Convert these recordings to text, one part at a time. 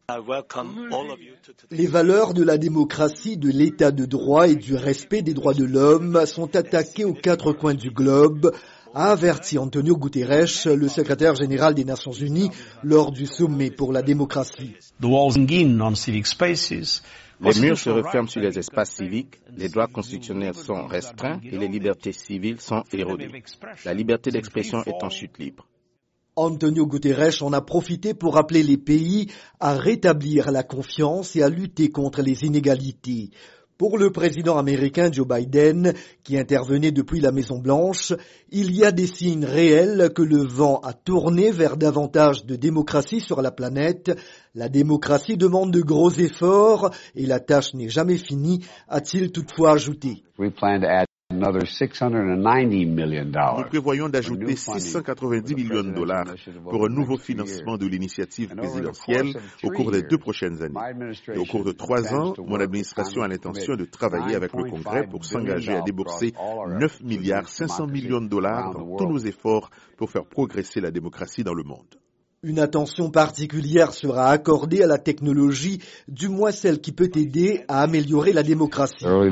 Les valeurs de la démocratie, de l'état de droit et du respect des droits de l'homme sont attaquées aux quatre coins du globe, a averti Antonio Guterres, le secrétaire général des Nations Unies, lors du sommet pour la démocratie. Les murs se referment sur les espaces civiques, les droits constitutionnels sont restreints et les libertés civiles sont érodées. La liberté d'expression est en chute libre. Antonio Guterres en a profité pour appeler les pays à rétablir la confiance et à lutter contre les inégalités. Pour le président américain Joe Biden, qui intervenait depuis la Maison-Blanche, il y a des signes réels que le vent a tourné vers davantage de démocratie sur la planète. La démocratie demande de gros efforts et la tâche n'est jamais finie, a-t-il toutefois ajouté. Nous prévoyons d'ajouter 690 millions de dollars pour un nouveau financement de l'initiative présidentielle au cours des 2 prochaines années. Et au cours de 3 ans, mon administration a l'intention de travailler avec le Congrès pour s'engager à débourser 9 milliards 500 millions de dollars dans tous nos efforts pour faire progresser la démocratie dans le monde. Une attention particulière sera accordée à la technologie, du moins celle qui peut aider à améliorer la démocratie. Au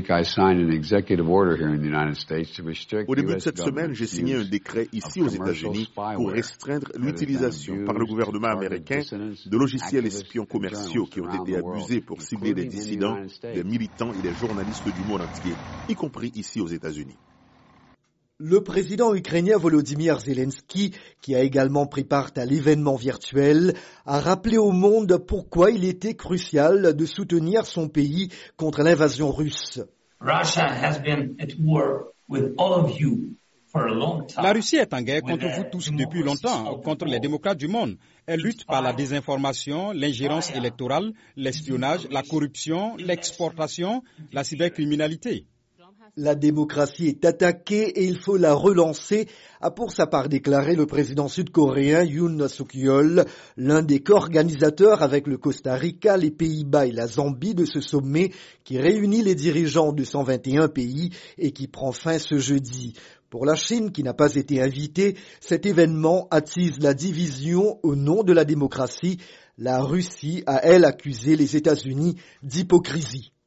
début de cette semaine, j'ai signé un décret ici aux États-Unis pour restreindre l'utilisation par le gouvernement américain de logiciels espions commerciaux qui ont été abusés pour cibler des dissidents, des militants et des journalistes du monde entier, y compris ici aux États-Unis. Le président ukrainien Volodymyr Zelensky, qui a également pris part à l'événement virtuel, a rappelé au monde pourquoi il était crucial de soutenir son pays contre l'invasion russe. La Russie est en guerre contre vous tous depuis longtemps, contre les démocrates du monde. Elle lutte par la désinformation, l'ingérence électorale, l'espionnage, la corruption, l'exportation, la cybercriminalité. La démocratie est attaquée et il faut la relancer, a pour sa part déclaré le président sud-coréen Yoon Suk-yeol, l'un des co-organisateurs avec le Costa Rica, les Pays-Bas et la Zambie de ce sommet qui réunit les dirigeants de 121 pays et qui prend fin ce jeudi. Pour la Chine, qui n'a pas été invitée, cet événement attise la division au nom de la démocratie. La Russie a, elle, accusé les États-Unis d'hypocrisie.